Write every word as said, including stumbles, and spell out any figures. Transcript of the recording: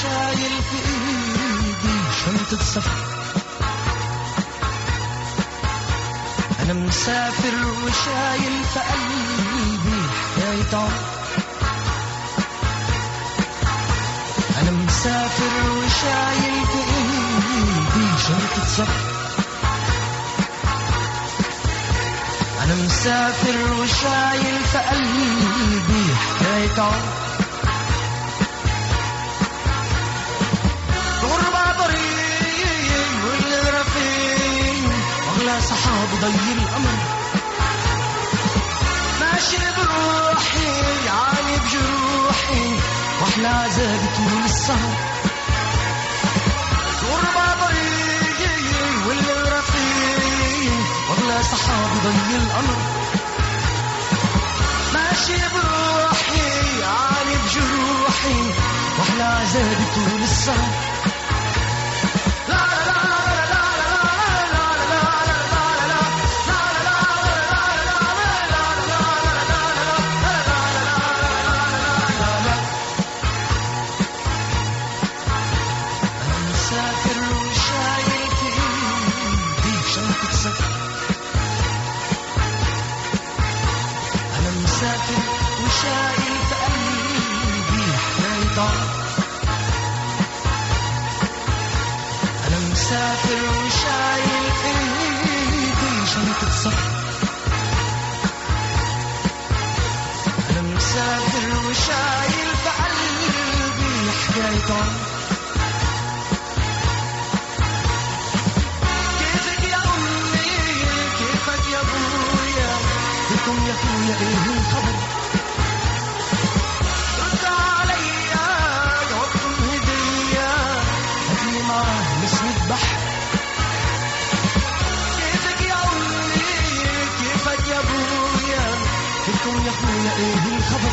وشايل في ايدي شنطة سفر. انا مسافر وشايل في قلبي حكاية عمر. انا مسافر وشايل في ايدي شنطة سفر. انا مسافر وشايل في قلبي حكاية عمر. غربة طريق واللي رفيق واغلى صحاب ضي القمر. ماشي بروحي عاني بجروحي واحلى عذابي طول السهر. غربة طريق واللي رفيق واغلى صحاب ضي القمر. ماشي بروحي عاني بجروحي واحلى عذابي طول السهر. وشايل في قلبي حكاية عمر. أنا مسافر وشايل في إيدي شنطة سفر. أنا مسافر وشايل في قلبي حكاية عمر. كيفك يا أمي كيفك يا أبويا فيكم يا أخويا إيه الخبر. كيفك يا أمي كيفك يا أبويا فيكم يا أخويا إيه الخبر.